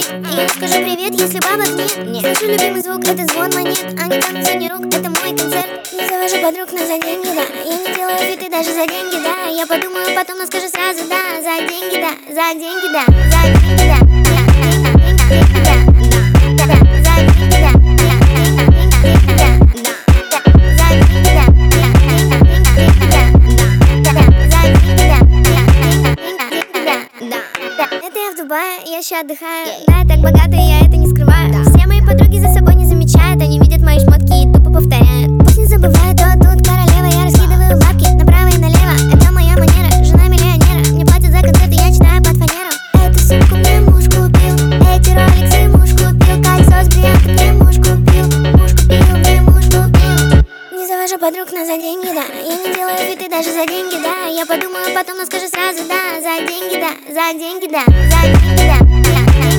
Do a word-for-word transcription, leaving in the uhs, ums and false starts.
звонить. Я скажу привет, если бабок нет. Нет. Слышу любимый звук, это звон монет. А не танцуй рук, это мой концерт. Не завожу подруг, но за деньги, да. Я не делаю фиты даже за деньги, да. Я подумаю потом, но скажу сразу, да. За деньги, да, за деньги, да. За деньги, да. Это я в Дубае, я еще отдыхаю. Да, я так богата, я это не скрываю. Все мои подруги за собой не замечают. Они видят мои шмотки и тупо повторяют. Пусть не забывают, то тут королева. Я раскидываю бабки направо и налево. Это моя манера, жена миллионера. Мне платят за концерты, я читаю под фанеру. Эту сумку мне муж купил, эти роликсы муж купил. Кольцо с бриллиантом мне муж купил, муж купил, мне муж купил. Не завожу подруг, но за деньги, да. Я не делаю фиты даже за деньги, да. Я подумаю потом, но скажу сразу, да. За деньги, да, за деньги, да, за деньги, да.